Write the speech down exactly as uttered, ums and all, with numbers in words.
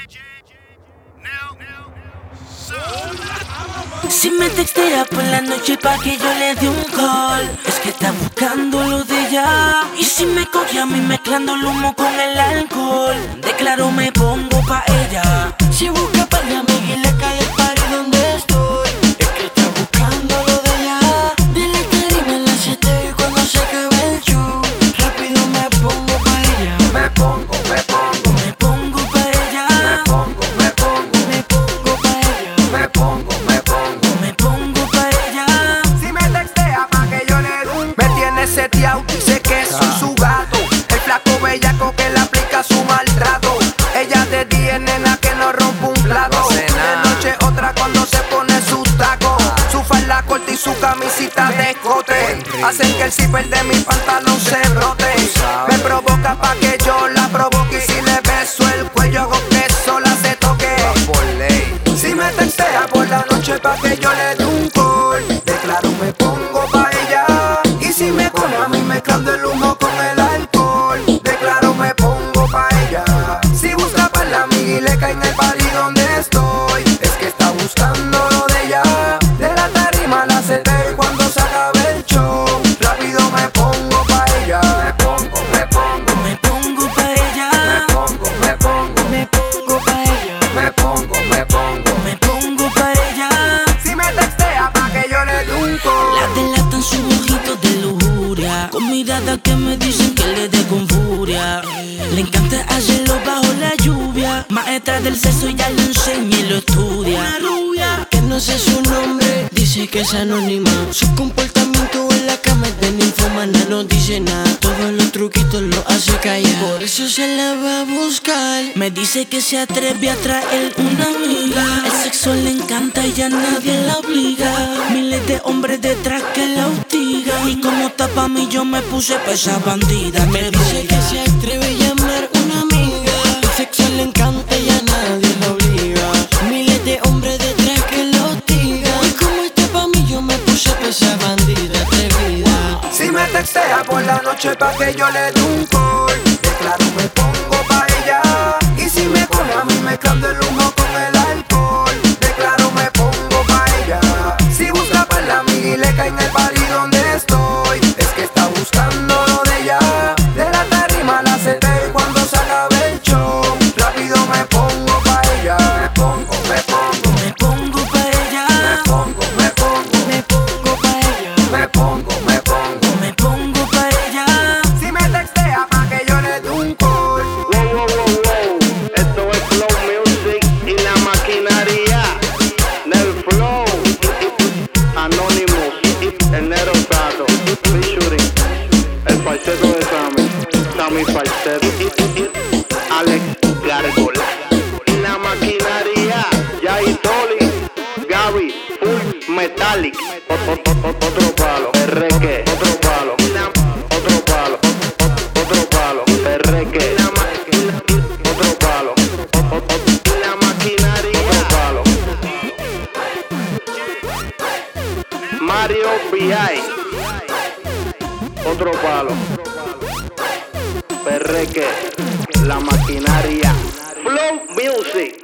Si me textea por la noche pa' que yo le dé un call, es que está buscando lo de ella. Y si me coge a mí mezclando el humo con el alcohol, de claro me pongo pa' ella. Si busca pa' la amiga y le cae el party donde estoy, es que está buscando lo de ella. De la tarima en la siete y cuando se acabe el show, rápido me pongo pa' ella. Me pongo, me pongo, Me pongo pa' ella. me pongo, me pongo, Me pongo pa' ella. me pongo, me pongo. Me pongo pa' ella. Si me textea pa' que yo le dé un me tiene seteado, dice que soy su gato. El flaco bellaco que le aplica su maltrato. Ella de día, nena, que no rompe un plato. De noche otra cuando se pone sus tacos. Su falda corta y su camisita de escote hacen que el zipper de mi pantalón se brote. Me provoca pa' que yo la provoque, y si le beso el cuello hago que sola se toque. Si me textea por la noche pa' que yo le dé un call, de claro me pongo pa' ella. Y si me coge a mí mezclando el humo con el alcohol, de claro me pongo pa' ella. Si busca pa' la amiga y le cae en el party donde estoy, es que está buscando lo de ella. De la tarima a la sete y cuando se acabe el show, rápido me pongo pa' ella. Me pongo, me pongo, Me pongo pa' ella. me pongo, me pongo, Me pongo pa' ella. me pongo, me pongo. Me pongo pa' ella. Si me textea pa' que yo le dé un call, La delatan sus ojitos de lujuria, con miradas que me dicen que le dé con furia. Le encanta hacerlo bajo la lluvia, maestra del sexo ya lo enseña y lo estudia. Una rubia que no sé su nombre, dice que es anónima. Su comportamiento en la cama es de ninfomana, no dice nada. Todos los truquitos lo hace callar, por eso se la va a buscar. Me dice que se atreve a traer una amiga. El sexo le encanta y ya nadie la obliga. Miles de hombres detrás que la hostigan, y como tapa a mí yo me puse pa' esa bandida. Me dice que se atreve a llamar una amiga. El sexo le encanta y ya nadie la obliga. Miles de hombres detrás que la hostigan, y como está pa' mí yo me puse pa' esa bandida atrevida. si me textea por la noche pa' que yo le dé un call, de claro me pongo pa' ella. Y si me coge a mí mezclando el humo con el alcohol, de claro me pongo pa' ella. Si busca pa' la amiga y le cae en el party donde estoy, es que está buscando lo de ella. De la tarima a la sete y cuando se acabe el show, rápido me pongo pa' ella. Me pongo, me pongo, Me pongo pa' ella. me pongo, me pongo, Me pongo pa' ella. me pongo, me pongo. Me pongo pa' ella. Si me textea pa' que yo le dé un call, Wow, wow, wow, wow. Esto es Flow Music y la maquinaria del Flow. Anonymous, el Nero Tato, featuring el falseto de Sammy, Sammy Falseto, Alex Gargola. Y la maquinaria, Jay Dolly, Gary, Full Metallic. O- o- o- Otro palo, R que, otro palo, otro palo, otro palo, R que, otro palo, la maquinaria, otro palo. Mario B I, otro palo, R que, la maquinaria, Flow Music.